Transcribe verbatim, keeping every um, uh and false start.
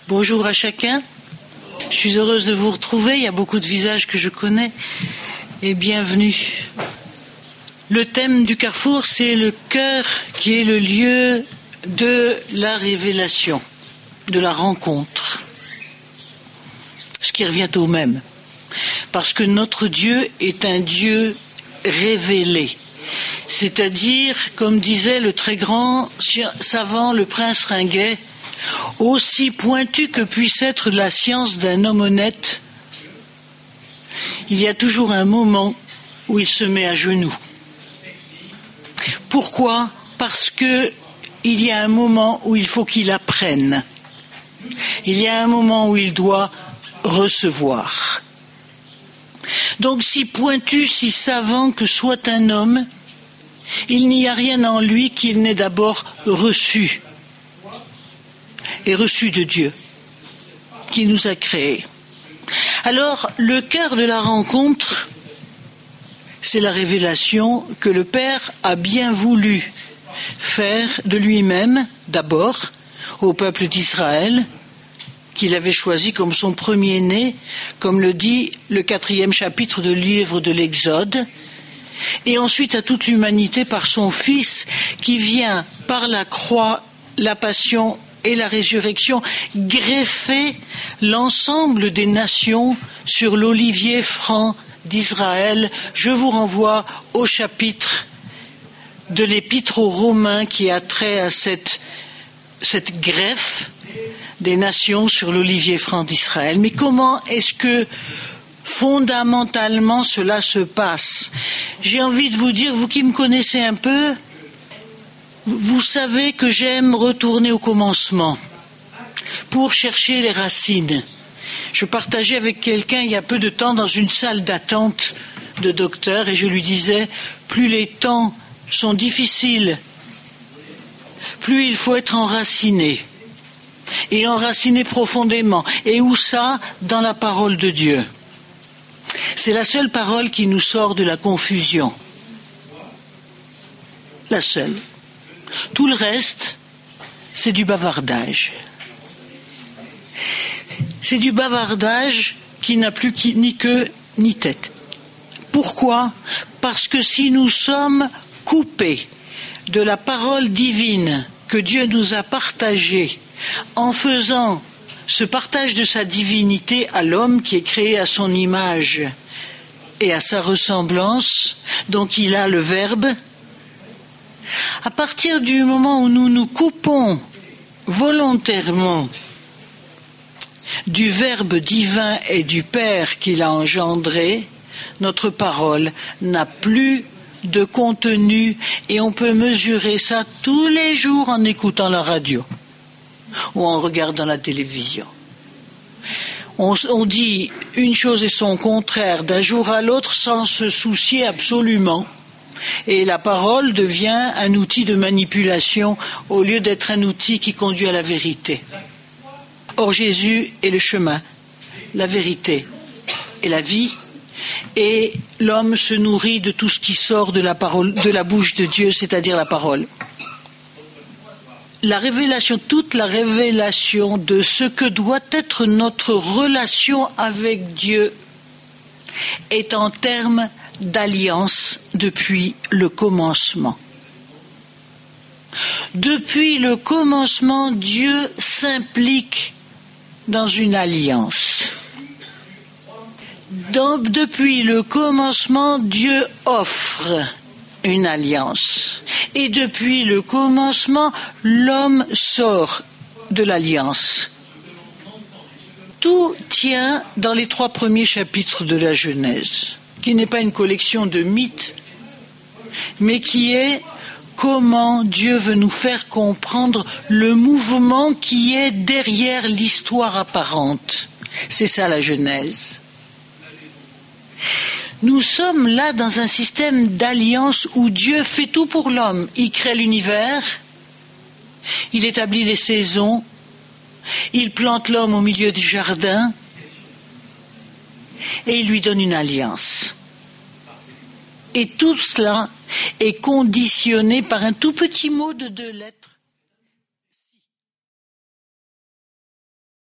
Bonjour à chacun. Je suis heureuse de vous retrouver. Il y a beaucoup de visages que je connais. Et bienvenue. Le thème du Carrefour, c'est le cœur qui est le lieu de la révélation, de la rencontre. Ce qui revient au même. Parce que notre Dieu est un Dieu révélé. C'est-à-dire, comme disait le très grand savant, le prince Ringuet, aussi pointu que puisse être la science d'un homme honnête, il y a toujours un moment où il se met à genoux. Pourquoi ? Parce que il y a un moment où il faut qu'il apprenne. Il y a un moment où il doit recevoir. Donc, si pointu, si savant que soit un homme, il n'y a rien en lui qu'il n'ait d'abord reçu. Et reçu de Dieu, qui nous a créés. Alors, le cœur de la rencontre, c'est la révélation que le Père a bien voulu faire de lui-même, d'abord, au peuple d'Israël, qu'il avait choisi comme son premier-né, comme le dit le quatrième chapitre du livre de l'Exode, et ensuite à toute l'humanité par son Fils, qui vient par la croix, la passion et la résurrection greffer l'ensemble des nations sur l'olivier franc d'Israël. Je vous renvoie au chapitre de l'épître aux Romains qui a trait à cette, cette greffe des nations sur l'olivier franc d'Israël. Mais comment est-ce que fondamentalement cela se passe ? J'ai envie de vous dire, vous qui me connaissez un peu, vous savez que j'aime retourner au commencement pour chercher les racines. Je partageais avec quelqu'un il y a peu de temps dans une salle d'attente de docteur et je lui disais, plus les temps sont difficiles, plus il faut être enraciné. Et enraciné profondément. Et où ça ? Dans la parole de Dieu. C'est la seule parole qui nous sort de la confusion. La seule. Tout le reste, c'est du bavardage. C'est du bavardage qui n'a plus ni queue ni tête. Pourquoi ? Parce que si nous sommes coupés de la parole divine que Dieu nous a partagée en faisant ce partage de sa divinité à l'homme qui est créé à son image et à sa ressemblance, donc il a le Verbe. À partir du moment où nous nous coupons volontairement du Verbe divin et du Père qui l'a engendré, notre parole n'a plus de contenu et on peut mesurer ça tous les jours en écoutant la radio ou en regardant la télévision. On, on dit une chose et son contraire d'un jour à l'autre sans se soucier absolument. Et la parole devient un outil de manipulation au lieu d'être un outil qui conduit à la vérité. Or Jésus est le chemin, la vérité et la vie. Et l'homme se nourrit de tout ce qui sort de la parole, de la bouche de Dieu, c'est-à-dire la parole. La révélation, toute la révélation de ce que doit être notre relation avec Dieu est en termes d'alliance depuis le commencement. Depuis le commencement, Dieu s'implique dans une alliance. Donc, depuis le commencement, Dieu offre une alliance. Et depuis le commencement, l'homme sort de l'alliance. Tout tient dans les trois premiers chapitres de la Genèse, qui n'est pas une collection de mythes, mais qui est comment Dieu veut nous faire comprendre le mouvement qui est derrière l'histoire apparente. C'est ça la Genèse. Nous sommes là dans un système d'alliance où Dieu fait tout pour l'homme. Il crée l'univers, il établit les saisons, il plante l'homme au milieu du jardin et il lui donne une alliance. Et tout cela est conditionné par un tout petit mot de deux lettres